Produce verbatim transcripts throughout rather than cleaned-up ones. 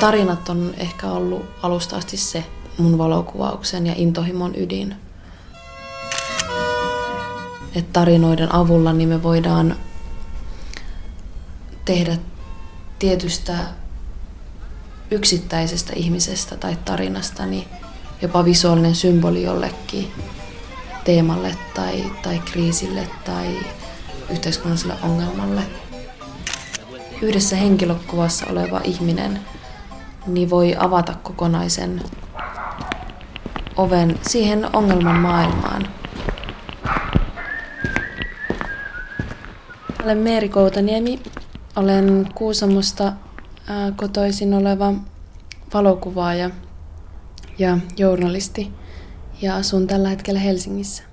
Tarinat on ehkä ollut alusta asti se mun valokuvauksen ja intohimon ydin. Et tarinoiden avulla niin me voidaan tehdä tietystä yksittäisestä ihmisestä tai tarinasta niin jopa visuaalinen symboli jollekin teemalle tai, tai kriisille tai yhteiskunnalliselle ongelmalle. Yhdessä henkilökuvassa oleva ihminen niin voi avata kokonaisen oven siihen ongelman maailmaan. Olen Meeri Koutaniemi. Olen Kuusamosta kotoisin oleva valokuvaaja ja journalisti ja asun tällä hetkellä Helsingissä.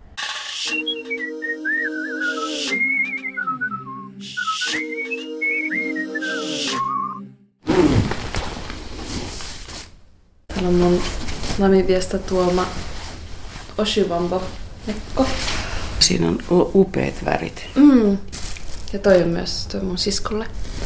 Täällä on mun Namibiasta tuoma Oshibambo-mekko. Siinä on upeat värit. Mm. Ja toi on myös toi mun siskolle.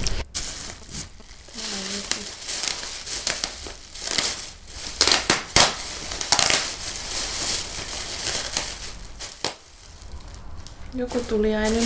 Joku tuliainen.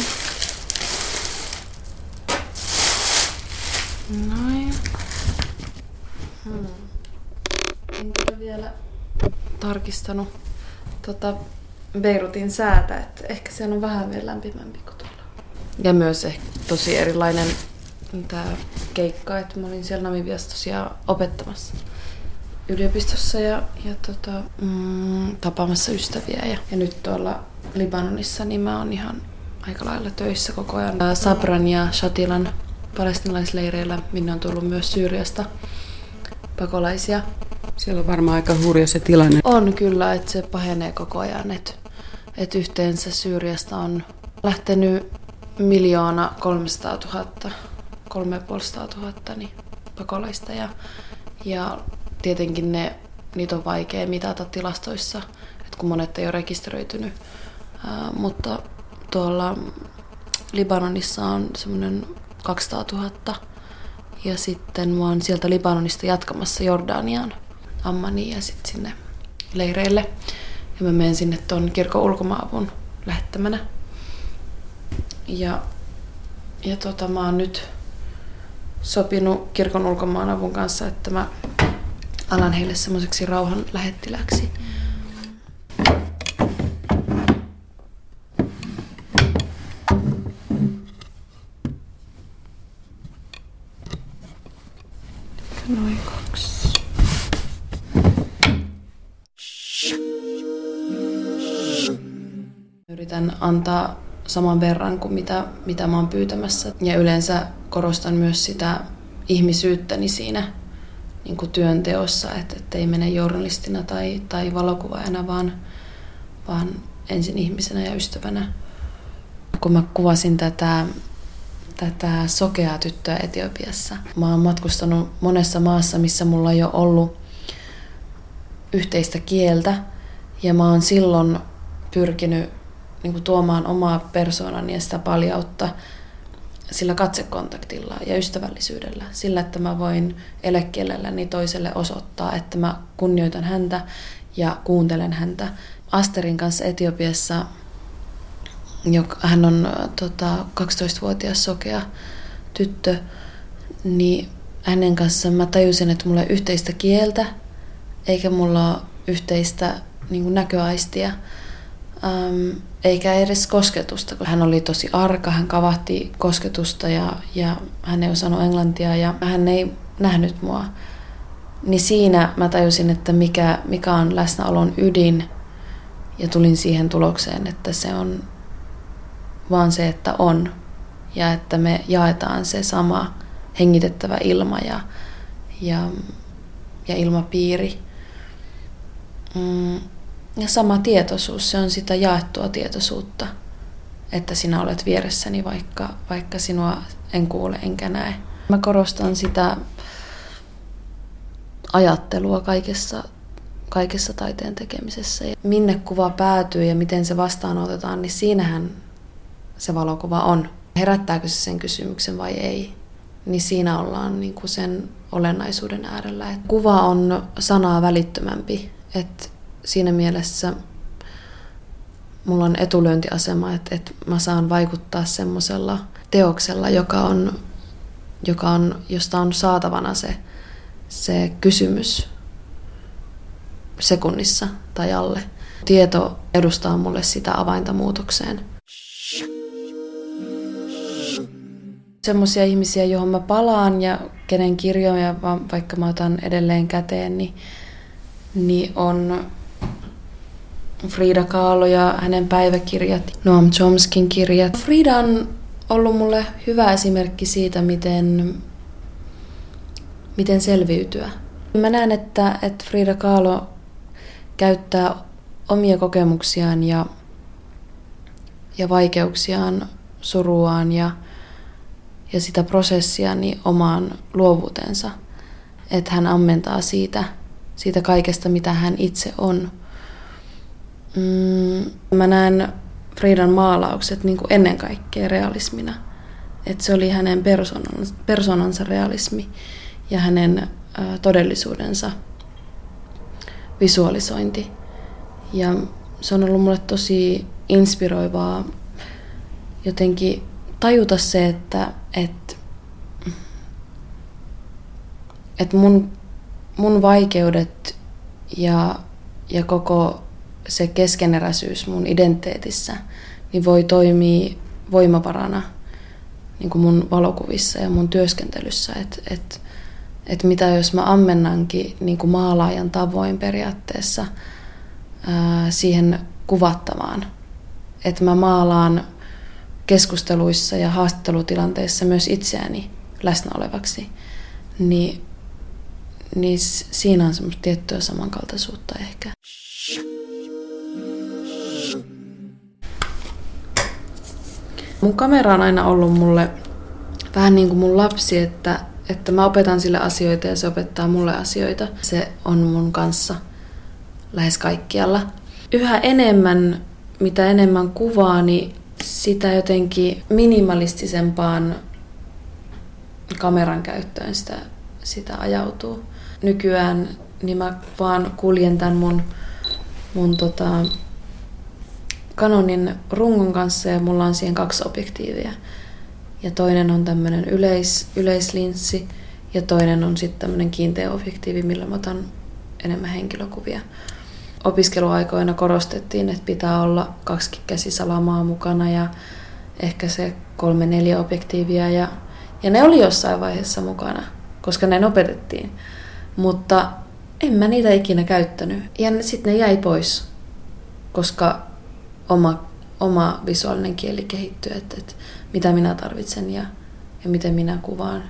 Noin. Hmm. En kyllä vielä tarkistanut tota Beirutin säätä, että ehkä se on vähän vielä lämpimämpi kuin tuolla. Ja myös ehkä tosi erilainen tää keikka, että mä olin siellä Namibiassa tosiaan opettamassa yliopistossa ja, ja tota, mm, tapaamassa ystäviä. Ja, ja nyt tuolla Libanonissa niin mä oon ihan aika lailla töissä koko ajan. Sabran ja Shatilan palestiinalaisleireillä, minne on tullut myös Syyriasta pakolaisia. Siellä on varmaan aika hurja se tilanne. On kyllä, että se pahenee koko ajan. Että et yhteensä Syyriasta on lähtenyt miljoona kolmesataatuhatta, kolmesataaviisikymmentätuhatta niin pakolaista. Ja, ja tietenkin ne, niitä on vaikea mitata tilastoissa, että kun monet ei ole rekisteröitynyt. Ää, mutta tuolla Libanonissa on semmoinen kaksisataatuhatta. Ja sitten mä oon sieltä Libanonista jatkamassa Jordaniaan, Ammaniin ja sitten sinne leireille. Ja mä menen sinne ton kirkon ulkomaanavun lähettämänä. Ja, ja tota, mä oon nyt sopinut kirkon ulkomaanavun kanssa, että mä alan heille semmoiseksi rauhan lähettiläksi. Noin kaksi. Yritän antaa saman verran kuin mitä, mitä mä oon pyytämässä. Ja yleensä korostan myös sitä ihmisyyttäni siinä niin kuin työnteossa, että, että ei mene journalistina tai, tai valokuvaajana, vaan, vaan ensin ihmisenä ja ystävänä. Kun mä kuvasin tätä tätä sokeaa tyttöä Etiopiassa. Mä oon matkustanut monessa maassa, missä mulla ei ole ollut yhteistä kieltä. Ja mä oon silloin pyrkinyt niin kuin tuomaan omaa persoonani ja sitä paljautta sillä katsekontaktilla ja ystävällisyydellä. Sillä, että mä voin elekielelläni toiselle osoittaa, että mä kunnioitan häntä ja kuuntelen häntä. Asterin kanssa Etiopiassa joka, hän on tota, kaksitoistavuotias sokea tyttö, niin hänen kanssaan mä tajusin, että mulla ei yhteistä kieltä, eikä mulla ole yhteistä niin kuin näköaistia, ähm, eikä edes kosketusta. Hän oli tosi arka, hän kavahti kosketusta ja, ja hän ei osannut englantia ja hän ei nähnyt mua. Niin siinä mä tajusin, että mikä, mikä on läsnäolon ydin ja tulin siihen tulokseen, että se on vaan se, että on ja että me jaetaan se sama hengitettävä ilma ja, ja, ja ilmapiiri. Mm, ja sama tietoisuus, se on sitä jaettua tietoisuutta, että sinä olet vieressäni, vaikka, vaikka sinua en kuule enkä näe. Mä korostan sitä ajattelua kaikessa, kaikessa taiteen tekemisessä. Ja minne kuva päätyy ja miten se vastaanotetaan, niin siinähän se valokuva on. Herättääkö se sen kysymyksen vai ei? niin siinä ollaan niin kuin sen olennaisuuden äärellä. Et kuva on sanaa välittömämpi, että siinä mielessä mulla on etulyöntiasema, että, että mä saan vaikuttaa semmoisella teoksella, joka on, joka on, josta on saatavana se, se kysymys sekunnissa tai alle. Tieto edustaa mulle sitä avainta muutokseen. Semmoisia ihmisiä, johon mä palaan ja kenen kirjoja vaikka mä otan edelleen käteen, niin, niin on Frida Kahlo ja hänen päiväkirjat, Noam Chomskyn kirjat. Frida on ollut mulle hyvä esimerkki siitä, miten, miten selviytyä. Mä näen, että, että Frida Kahlo käyttää omia kokemuksiaan ja, ja vaikeuksiaan, suruaan ja, ja sitä prosessia niin omaan luovuutensa. Että hän ammentaa siitä, siitä kaikesta, mitä hän itse on. Mm, mä näen Fridan maalaukset niin kuin ennen kaikkea realismina. Että se oli hänen persoonansa, persoonansa realismi ja hänen ä, todellisuudensa visualisointi. Ja se on ollut mulle tosi inspiroivaa jotenkin tajuta se, että, että, että mun, mun vaikeudet ja, ja koko se keskeneräisyys mun identiteetissä niin voi toimia voimavarana niin kuin mun valokuvissa ja mun työskentelyssä. Että et, et mitä jos mä ammennankin niin kuin maalaajan tavoin periaatteessa ää, siihen kuvattavaan. Että mä maalaan keskusteluissa ja haastattelutilanteissa myös itseäni läsnä olevaksi. Niin, niin siinä on semmoista tiettyä samankaltaisuutta ehkä. Mun kamera on aina ollut mulle vähän niin kuin mun lapsi, että, että mä opetan sille asioita ja se opettaa mulle asioita. Se on mun kanssa lähes kaikkialla. Yhä enemmän, mitä enemmän kuvaa, niin sitä jotenkin minimalistisempaan kameran käyttöön sitä, sitä ajautuu. Nykyään niin mä vaan kuljen tämän mun, mun tota, Canonin rungon kanssa ja mulla on siihen kaksi objektiivia. Ja toinen on tämmöinen yleis, yleislinssi ja toinen on sitten tämmöinen kiinteä objektiivi, millä mä otan enemmän henkilökuvia. Opiskeluaikoina korostettiin, että pitää olla kaksi käsisalamaa mukana ja ehkä se kolme neljä objektiivia. Ja, ja ne oli jossain vaiheessa mukana, koska ne opetettiin. Mutta en mä niitä ikinä käyttänyt. Ja sitten ne jäi pois, koska oma, oma visuaalinen kieli kehittyy, että, että mitä minä tarvitsen ja, ja miten minä kuvaan.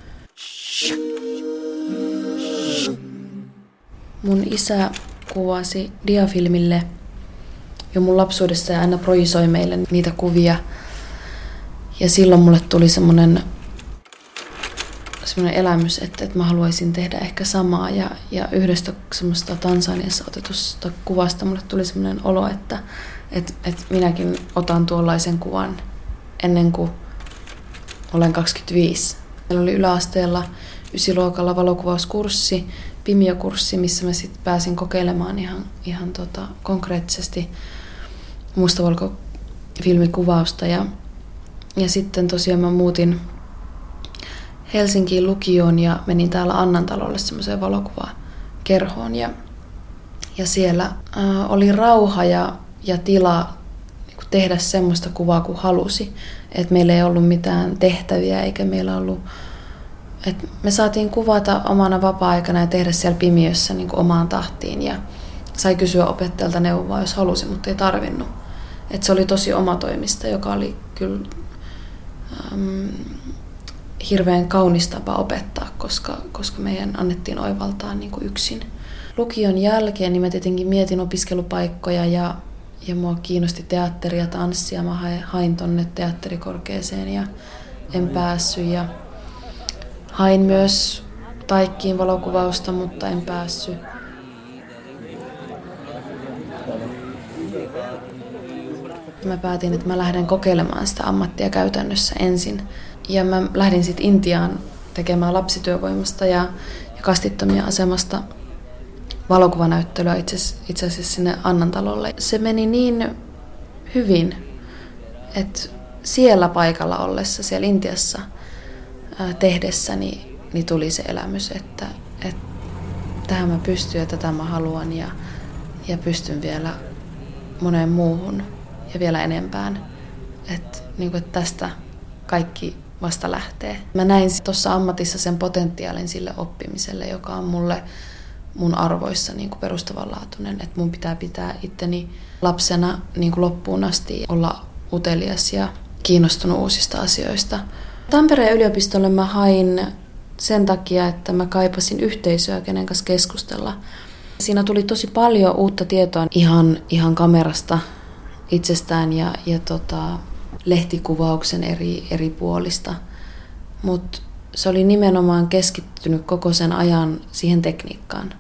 Mun isä kuvasi diafilmille jo mun lapsuudessa ja aina projisoi meille niitä kuvia. Ja silloin mulle tuli semmoinen semmoinen elämys, että, että mä haluaisin tehdä ehkä samaa. Ja, ja yhdestä semmoista Tansaniassa otetusta kuvasta mulle tuli semmoinen olo, että, että, että minäkin otan tuollaisen kuvan ennen kuin olen kaksikymmentäviisi. Meillä oli yläasteella ysiluokalla valokuvauskurssi, Pimio-kurssi, missä mä sitten pääsin kokeilemaan ihan, ihan tota, konkreettisesti mustavalkofilmikuvausta. Ja, ja sitten tosiaan mä muutin Helsinkiin lukioon ja menin täällä Annantalolle semmoiseen valokuvakerhoon. Ja, ja siellä äh, oli rauha ja, ja tila niin kuin tehdä semmoista kuvaa kuin halusi. Et meillä ei ollut mitään tehtäviä eikä meillä ollut... Et me saatiin kuvata omana vapaa-aikana ja tehdä siellä pimiössä niin kuin omaan tahtiin. Ja sai kysyä opettajalta neuvoa, jos halusi, mutta ei tarvinnut. Et se oli tosi omatoimista, joka oli kyllä ähm, hirveän kaunis tapa opettaa, koska, koska meidän annettiin oivaltaa niin kuin yksin. Lukion jälkeen niin mä tietenkin mietin opiskelupaikkoja ja, ja mua kiinnosti teatteri ja tanssi. Ja mä hain tonne teatterikorkeeseen ja en päässyt. Ja hain myös Taikkiin valokuvausta, mutta en päässyt. Mä päätin, että mä lähden kokeilemaan sitä ammattia käytännössä ensin. Ja mä lähdin sitten Intiaan tekemään lapsityövoimasta ja, ja kastittomia asemasta valokuvanäyttelyä itse, itse asiassa sinne Annantalolle. Se meni niin hyvin, että siellä paikalla ollessa, siellä Intiassa ää, tehdessäni, niin tuli se elämys, että, että tähän mä pystyn ja tätä mä haluan ja, ja pystyn vielä moneen muuhun ja vielä enempään. Että, niin kuin, että tästä kaikki vasta lähtee. Mä näin tuossa ammatissa sen potentiaalin sille oppimiselle, joka on mulle mun arvoissa niin kuin perustavanlaatuinen. Että mun pitää pitää itteni lapsena niin kuin loppuun asti, olla utelias ja kiinnostunut uusista asioista. Tampereen yliopistolle mä hain sen takia, että mä kaipasin yhteisöä, kenen kanssa keskustella. Siinä tuli tosi paljon uutta tietoa ihan, ihan kamerasta itsestään ja, ja tota, lehtikuvauksen eri, eri puolista. Mutta se oli nimenomaan keskittynyt koko sen ajan siihen tekniikkaan.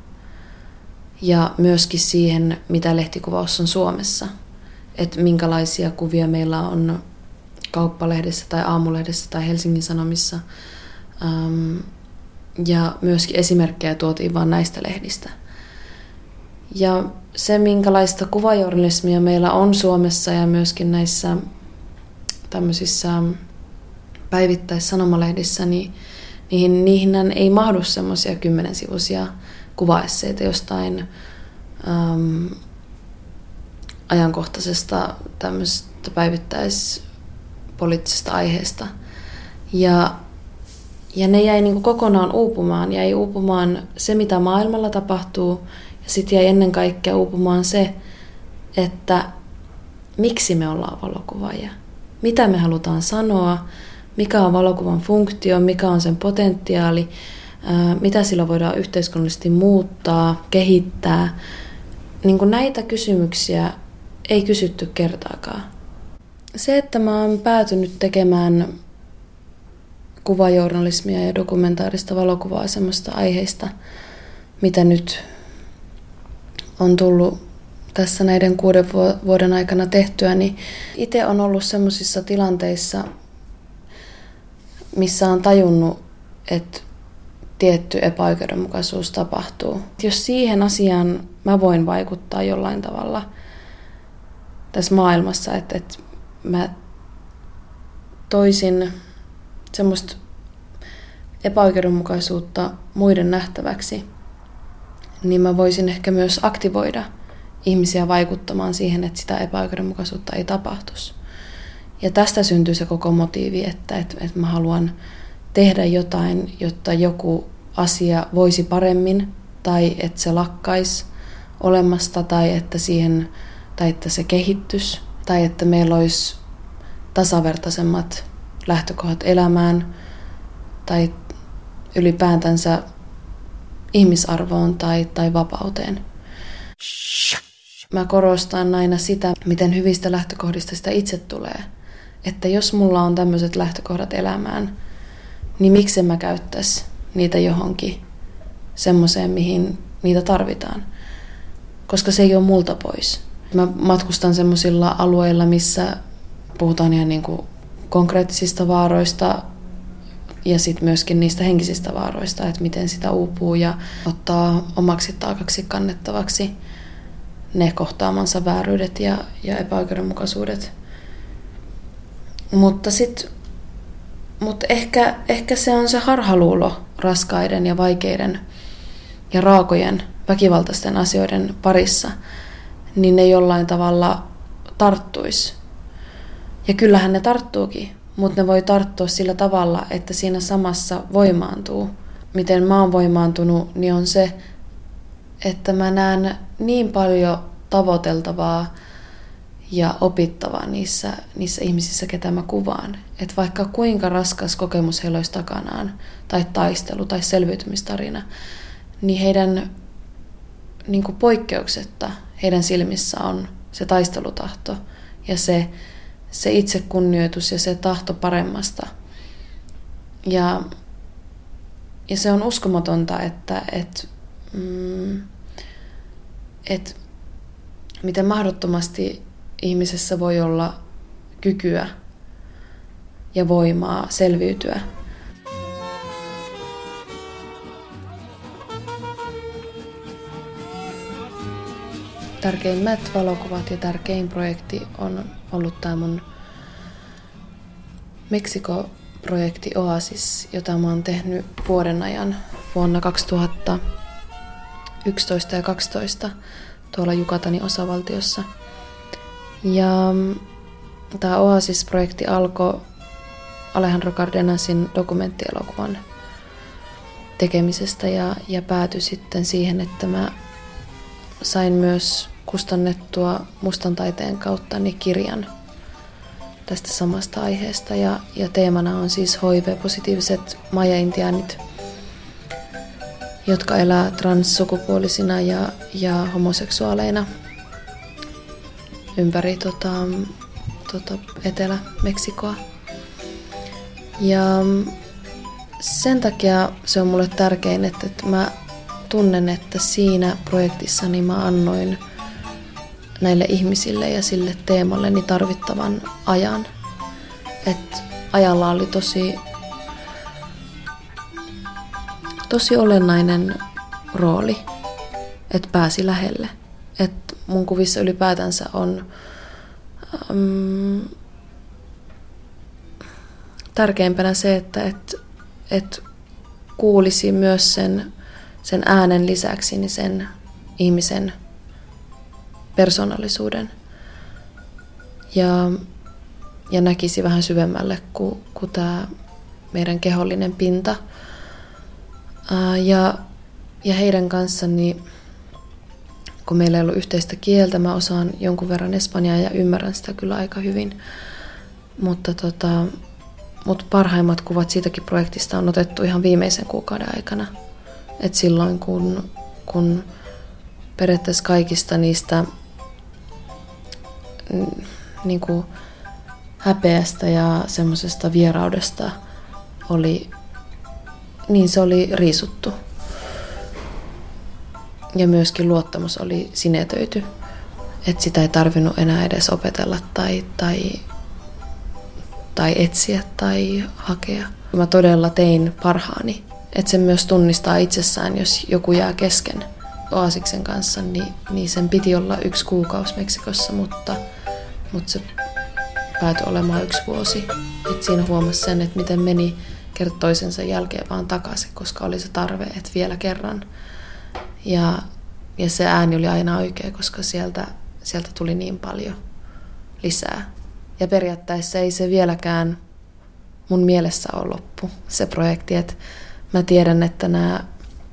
Ja myöskin siihen, mitä lehtikuvaus on Suomessa. Että minkälaisia kuvia meillä on Kauppalehdessä tai Aamulehdessä tai Helsingin Sanomissa. Ähm, ja myöskin esimerkkejä tuotiin vain näistä lehdistä. Ja se, minkälaista kuvajournalismia meillä on Suomessa ja myöskin näissä tämmöisissä päivittäissanomalehdissä, niin niihin, niihin ei mahdu semmoisia kymmenensivuisia kuvaesseitä jostain ähm, ajankohtaisesta tämmöisestä päivittäispoliittisesta aiheesta. Ja, ja ne jäi niin kuin kokonaan uupumaan. Jäi uupumaan se, mitä maailmalla tapahtuu, ja sitten jäi ennen kaikkea uupumaan se, että miksi me ollaan valokuvaajia. Mitä me halutaan sanoa, mikä on valokuvan funktio, mikä on sen potentiaali, mitä sillä voidaan yhteiskunnallisesti muuttaa, kehittää. Niin kuin näitä kysymyksiä ei kysytty kertaakaan. Se, että mä oon päätynyt tekemään kuvajournalismia ja dokumentaarista valokuvaa semmoista aiheista, mitä nyt on tullut tässä näiden kuuden vuoden aikana tehtyä, niin itse on ollut semmoisissa tilanteissa, missä on tajunnut, että tietty epäoikeudenmukaisuus tapahtuu. Jos siihen asiaan mä voin vaikuttaa jollain tavalla tässä maailmassa, että, että mä toisin semmoista epäoikeudenmukaisuutta muiden nähtäväksi, niin mä voisin ehkä myös aktivoida ihmisiä vaikuttamaan siihen, että sitä epäoikeudenmukaisuutta ei tapahtuisi. Ja tästä syntyy se koko motiivi, että, että, että mä haluan tehdä jotain, jotta joku asia voisi paremmin, tai että se lakkaisi olemasta, tai että, siihen, tai että se kehittyisi, tai että meillä olisi tasavertaisemmat lähtökohdat elämään, tai ylipäätänsä ihmisarvoon tai, tai vapauteen. Mä korostan aina sitä, miten hyvistä lähtökohdista sitä itse tulee. Että jos mulla on tämmöiset lähtökohdat elämään, niin miksi mä käyttäisi niitä johonkin semmoiseen, mihin niitä tarvitaan. Koska se ei ole multa pois. Mä matkustan semmoisilla alueilla, missä puhutaan ihan niin kuin konkreettisista vaaroista ja sitten myöskin niistä henkisistä vaaroista, että miten sitä uupuu ja ottaa omaksi taakaksi kannettavaksi ne kohtaamansa vääryydet ja, ja epäoikeudenmukaisuudet. Mutta sit, mut ehkä, ehkä se on se harhaluulo raskaiden ja vaikeiden ja raakojen väkivaltaisten asioiden parissa, niin ne jollain tavalla tarttuisi. Ja kyllähän ne tarttuukin, mutta ne voi tarttua sillä tavalla, että siinä samassa voimaantuu. Miten mä oon voimaantunut, niin on se, että mä näen niin paljon tavoiteltavaa ja opittavaa niissä, niissä ihmisissä, ketä mä kuvaan. Että vaikka kuinka raskas kokemus heillä olisi takanaan, tai taistelu, tai selviytymistarina, niin heidän niin kuin poikkeuksetta heidän silmissä on se taistelutahto ja se, se itsekunnioitus ja se tahto paremmasta. Ja, ja se on uskomatonta, että et, mm, et miten mahdottomasti ihmisessä voi olla kykyä ja voimaa selviytyä. tärkeimmät valokuvat ja tärkein projekti on ollut tämä mun Meksiko-projekti Oasis, jota mä oon tehnyt vuoden ajan vuonna kaksituhattayksitoista ja kaksitoista tuolla Yucatanin osavaltiossa. Ja tämä Oasis-projekti alkoi Alejandro Cardenasin dokumenttielokuvan tekemisestä ja, ja päätyi sitten siihen, että mä sain myös kustannettua mustan taiteen kautta niin kirjan tästä samasta aiheesta. Ja, ja teemana on siis H I V-positiiviset maya-intiaanit, jotka elää transsukupuolisina ja, ja homoseksuaaleina ympäri tota, tota, Etelä-Meksikoa. Ja sen takia se on mulle tärkein, että, että mä tunnen, että siinä projektissa niin mä annoin näille ihmisille ja sille teemalle niin tarvittavan ajan. Että ajalla oli tosi, tosi olennainen rooli, että pääsi lähelle. Että mun kuvissa ylipäätänsä on ähm, tärkeimpänä se, että et, et kuulisi myös sen, sen äänen lisäksi niin sen ihmisen persoonallisuuden ja, ja näkisi vähän syvemmälle kuin, kuin tämä meidän kehollinen pinta. Ää, ja, ja heidän kanssaan, niin, kun meillä ei ollut yhteistä kieltä, mä osaan jonkun verran espanjaa ja ymmärrän sitä kyllä aika hyvin, mutta tota, Mutta parhaimmat kuvat siitäkin projektista on otettu ihan viimeisen kuukauden aikana. Et silloin kun, kun periaatteessa kaikista niistä n, niinku häpeästä ja semmoisesta vieraudesta oli, niin se oli riisuttu. Ja myöskin luottamus oli sinetöity. Että sitä ei tarvinnut enää edes opetella tai, tai tai etsiä tai hakea. Mä todella tein parhaani. Että se myös tunnistaa itsessään, jos joku jää kesken Oasiksen kanssa, niin, niin sen piti olla yksi kuukausi Meksikossa, mutta, mutta se päätyi olemaan yksi vuosi. Et siinä huomasi sen, että miten meni kerta toisensa jälkeen vaan takaisin, koska oli se tarve, että vielä kerran. Ja, ja se ääni oli aina oikea, koska sieltä, sieltä tuli niin paljon lisää. Ja periaatteessa ei se vieläkään mun mielessä ole loppu, se projekti. Että mä tiedän, että nämä,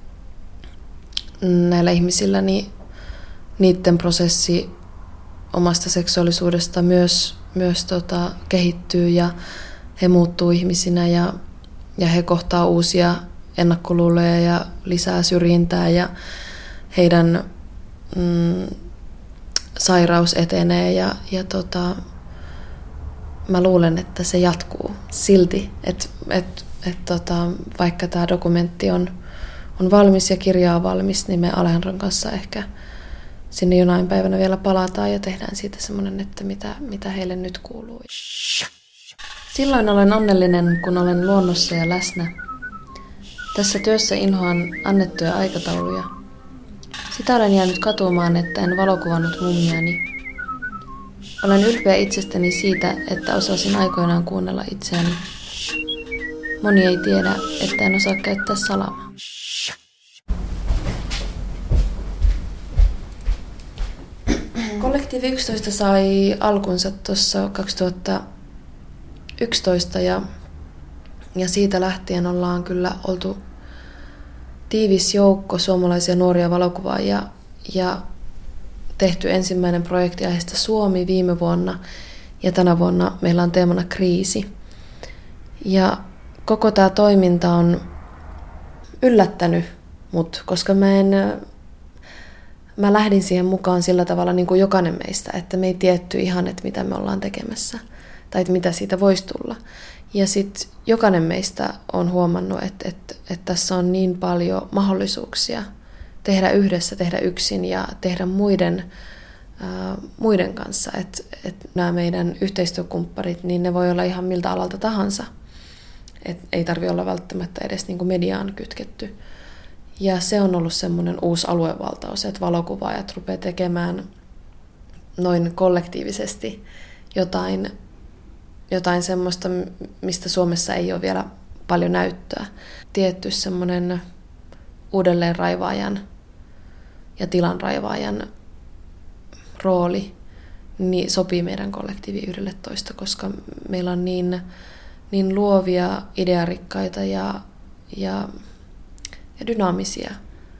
näillä ihmisillä niin niiden prosessi omasta seksuaalisuudesta myös, myös tota, kehittyy ja he muuttuu ihmisinä ja, ja he kohtaa uusia ennakkoluuloja ja lisää syrjintää ja heidän mm, sairaus etenee ja, ja tota, mä luulen, että se jatkuu silti, että et, et tota, vaikka tämä dokumentti on, on valmis ja kirja on valmis, niin me Alejandron kanssa ehkä sinne jonain päivänä vielä palataan ja tehdään siitä semmoinen, että mitä, mitä heille nyt kuuluu. Silloin olen onnellinen, kun olen luonnossa ja läsnä. Tässä työssä inhoan annettuja aikatauluja. Sitä olen jäänyt katumaan, että en valokuvannut mummiani. Olen ylpeä itsestäni siitä, että osasin aikoinaan kuunnella itseäni. Moni ei tiedä, että en osaa käyttää salamaa. Kollektiivi yksitoista sai alkunsa tuossa kaksituhattayksitoista ja, ja siitä lähtien ollaan kyllä oltu tiivis joukko suomalaisia nuoria valokuvaajia ja tehty ensimmäinen projekti aiheesta Suomi viime vuonna ja tänä vuonna meillä on teemana kriisi. Ja koko tämä toiminta on yllättänyt mut, koska mä en mä lähdin siihen mukaan sillä tavalla niin kuin jokainen meistä, että me ei tietty ihan, että mitä me ollaan tekemässä tai että mitä siitä voisi tulla. Ja sitten jokainen meistä on huomannut, että, että, että tässä on niin paljon mahdollisuuksia tehdä yhdessä, tehdä yksin ja tehdä muiden, ää, muiden kanssa. Että, että nämä meidän yhteistyökumpparit, niin ne voi olla ihan miltä alalta tahansa. Et ei tarvitse olla välttämättä edes niin kuin mediaan kytketty. Ja se on ollut semmoinen uusi aluevaltaus, että valokuvaajat rupeaa tekemään noin kollektiivisesti jotain, jotain semmoista, mistä Suomessa ei ole vielä paljon näyttöä. Tietty semmoinen uudelleenraivaajan ja tilanraivaajan rooli niin sopii meidän kollektiivi yhdelletoista, koska meillä on niin, niin luovia, idearikkaita ja, ja, ja dynaamisia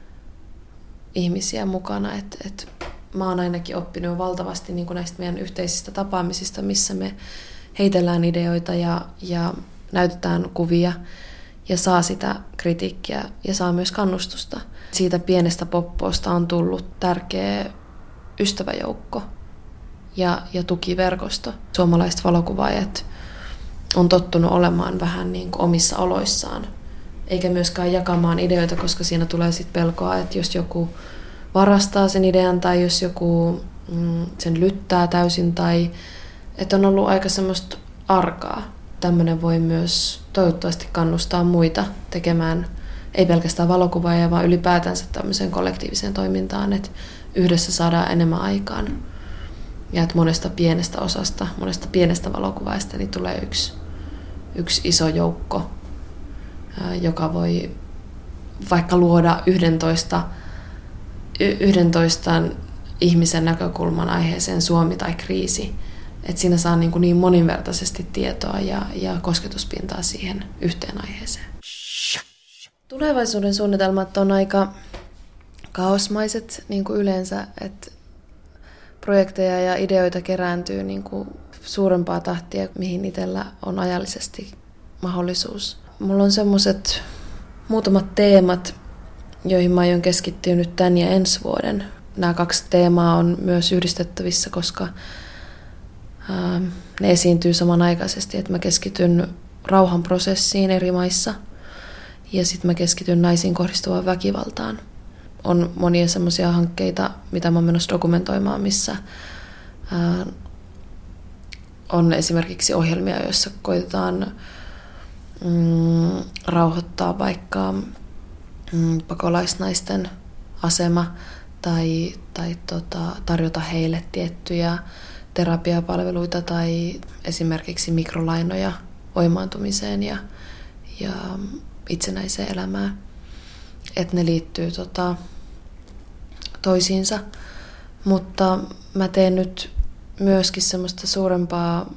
ihmisiä mukana. Et, et mä oon ainakin oppinut valtavasti niin kuin näistä meidän yhteisistä tapaamisista, missä me heitellään ideoita ja, ja näytetään kuvia ja saa sitä kritiikkiä ja saa myös kannustusta. Siitä pienestä poppoosta on tullut tärkeä ystäväjoukko ja, ja tukiverkosto. Suomalaiset valokuvaajat on tottunut olemaan vähän niin kuin omissa oloissaan, eikä myöskään jakamaan ideoita, koska siinä tulee sitten pelkoa, että jos joku varastaa sen idean tai jos joku mm, sen lyttää täysin tai että on ollut aika semmoista arkaa. Tämmöinen voi myös toivottavasti kannustaa muita tekemään, ei pelkästään valokuvaajia, vaan ylipäätänsä tämmöiseen kollektiiviseen toimintaan, että yhdessä saadaan enemmän aikaan. Ja että monesta pienestä osasta, monesta pienestä valokuvaajasta niin tulee yksi, yksi iso joukko, joka voi vaikka luoda yhdentoista, yhdentoista ihmisen näkökulman aiheeseen Suomi tai kriisi. Että siinä saa niin, niin monivertaisesti tietoa ja, ja kosketuspintaa siihen yhteen aiheeseen. Tulevaisuuden suunnitelmat on aika kaosmaiset niin kuin yleensä, että projekteja ja ideoita kerääntyy niin kuin suurempaa tahtia, mihin itsellä on ajallisesti mahdollisuus. Mulla on semmoiset muutamat teemat, joihin mä aion keskittyä nyt tämän ja ensi vuoden. Nämä kaksi teemaa on myös yhdistettävissä, koska ää, ne esiintyy samanaikaisesti. Että mä keskityn rauhanprosessiin eri maissa ja sitten mä keskityn naisiin kohdistuvaan väkivaltaan. On monia semmoisia hankkeita, mitä mä oon menossa dokumentoimaan, missä ää, on esimerkiksi ohjelmia, joissa koitetaan mm, rauhoittaa vaikka mm, pakolaisnaisten asema tai, tai tota, tarjota heille tiettyjä terapiapalveluita tai esimerkiksi mikrolainoja voimaantumiseen ja, ja itsenäiseen elämään. Että ne liittyy tota, toisiinsa. Mutta mä teen nyt myöskin semmoista suurempaa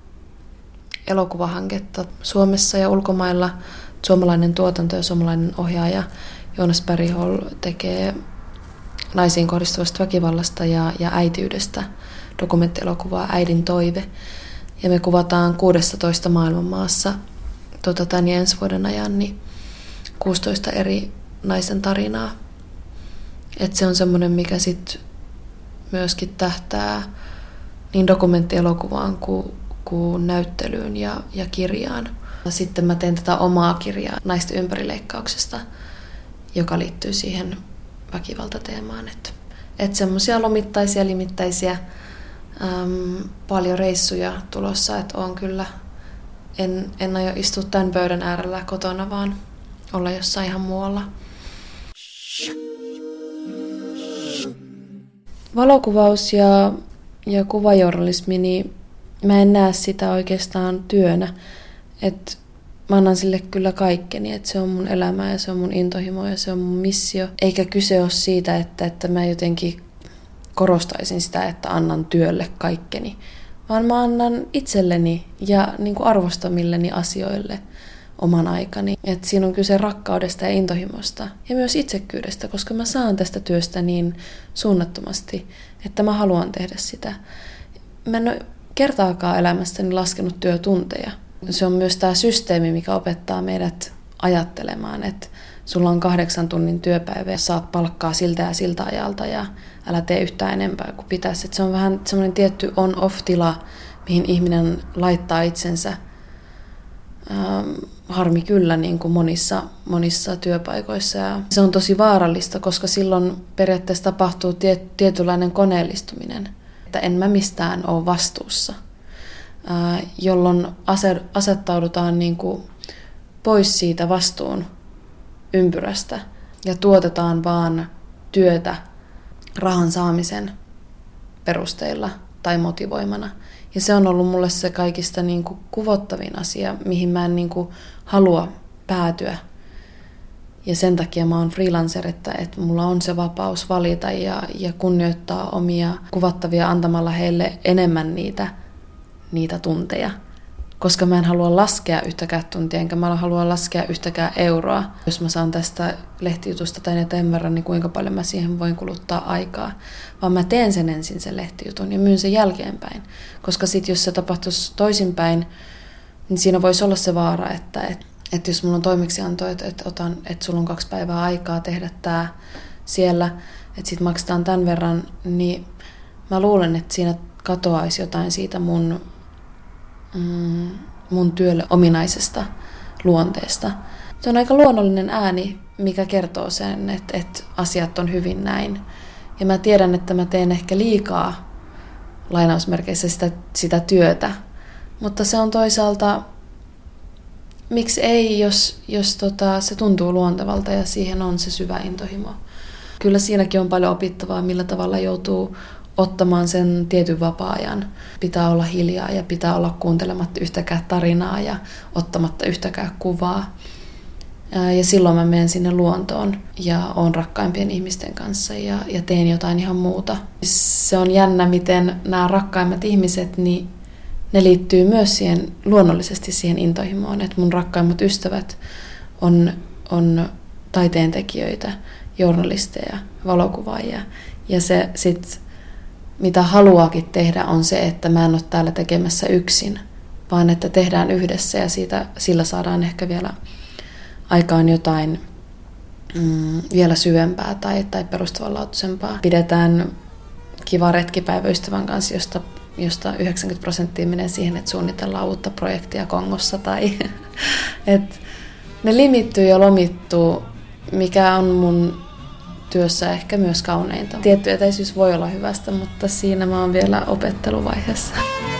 elokuvahanketta Suomessa ja ulkomailla. Suomalainen tuotanto ja suomalainen ohjaaja Joonas Bergholm tekee naisiin kohdistuvasta väkivallasta ja, ja äitiydestä dokumenttielokuvaa Äidin toive. Ja me kuvataan kuusitoista maailmanmaassa tota, tämän ja ensi vuoden ajan niin kuusitoista eri naisen tarinaa. Et se on semmoinen, mikä sit myöskin tähtää niin dokumenttielokuvaan kuin, kuin näyttelyyn ja, ja kirjaan. Sitten mä teen tätä omaa kirjaa naisten ympärileikkauksesta, joka liittyy siihen väkivaltateemaan. Että et semmoisia lomittaisia, limittäisiä, äm, paljon reissuja tulossa, että on kyllä, en, en aio istua tämän pöydän äärellä kotona, vaan olla jossain ihan muualla. Valokuvaus ja, ja kuvajournalismi, niin mä en näe sitä oikeastaan työnä. Et mä annan sille kyllä kaikkeni, että se on mun elämä ja se on mun intohimo ja se on mun missio. Eikä kyse ole siitä, että, että mä jotenkin korostaisin sitä, että annan työlle kaikkeni. Vaan mä annan itselleni ja niin kuin arvostamilleni asioille oman aikani. Et siinä on kyse rakkaudesta ja intohimosta ja myös itsekkyydestä, koska mä saan tästä työstä niin suunnattomasti, että mä haluan tehdä sitä. Mä en ole kertaakaan elämässäni laskenut työtunteja. Se on myös tämä systeemi, mikä opettaa meidät ajattelemaan, että sulla on kahdeksan tunnin työpäivä ja saat palkkaa siltä ja siltä ajalta ja älä tee yhtään enempää kuin pitäisi. Et se on vähän semmoinen tietty on-off-tila, mihin ihminen laittaa itsensä. Ähm, harmi kyllä niin kuin monissa, monissa työpaikoissa. Ja se on tosi vaarallista, koska silloin periaatteessa tapahtuu tiet, tietynlainen koneellistuminen, että en mä mistään ole vastuussa, äh, jolloin ase, asettaudutaan niin kuin pois siitä vastuun ympyrästä. ja tuotetaan vaan työtä rahan saamisen perusteilla tai motivoimana. Ja se on ollut mulle se kaikista niin kuin kuvottavin asia, mihin mä en niin kuin halua päätyä. Ja sen takia mä oon freelancer, että, että mulla on se vapaus valita ja, ja kunnioittaa omia kuvattavia antamalla heille enemmän niitä, niitä tunteja. Koska mä en halua laskea yhtäkään tuntia, enkä mä halua laskea yhtäkään euroa. Jos mä saan tästä lehtijutusta tai näitä ymmärrän, niin kuinka paljon mä siihen voin kuluttaa aikaa. Vaan mä teen sen ensin sen lehtijutun ja myyn sen jälkeenpäin. Koska sit jos se tapahtuisi toisinpäin, niin siinä voisi olla se vaara, että, että, että jos mulla on toimeksianto, että, että, otan, että sulla on kaksi päivää aikaa tehdä tää siellä, että sit maksetaan tämän verran, niin mä luulen, että siinä katoaisi jotain siitä mun Mm, mun työlle ominaisesta luonteesta. Se on aika luonnollinen ääni, mikä kertoo sen, että, että asiat on hyvin näin. Ja mä tiedän, että mä teen ehkä liikaa lainausmerkeissä sitä, sitä työtä. Mutta se on toisaalta, miksi ei, jos, jos tota, se tuntuu luontevalta ja siihen on se syvä intohimo. Kyllä siinäkin on paljon opittavaa, millä tavalla joutuu ottamaan sen tietyn vapaa-ajan. Pitää olla hiljaa ja pitää olla kuuntelematta yhtäkään tarinaa ja ottamatta yhtäkään kuvaa. Ja silloin mä menen sinne luontoon ja oon rakkaimpien ihmisten kanssa ja, ja teen jotain ihan muuta. Se on jännä, miten nämä rakkaimmat ihmiset, niin ne liittyy myös siihen, luonnollisesti siihen intohimoon. Että mun rakkaimmat ystävät on, on taiteentekijöitä, journalisteja, valokuvaajia. Ja se sit mitä haluaakin tehdä, on se, että mä en ole täällä tekemässä yksin, vaan että tehdään yhdessä ja siitä, sillä saadaan ehkä vielä aikaan jotain mm, vielä syvempää tai, tai perustavanlaatuisempaa. Pidetään kiva retkipäivä ystävän kanssa, josta, josta yhdeksänkymmentä prosenttia menee siihen, että suunnitellaan uutta projektia Kongossa. Tai, et ne limittyy ja lomittuu, mikä on mun työssä ehkä myös kauneinta. Tietty etäisyys voi olla hyvästä, mutta siinä mä oon vielä opetteluvaiheessa.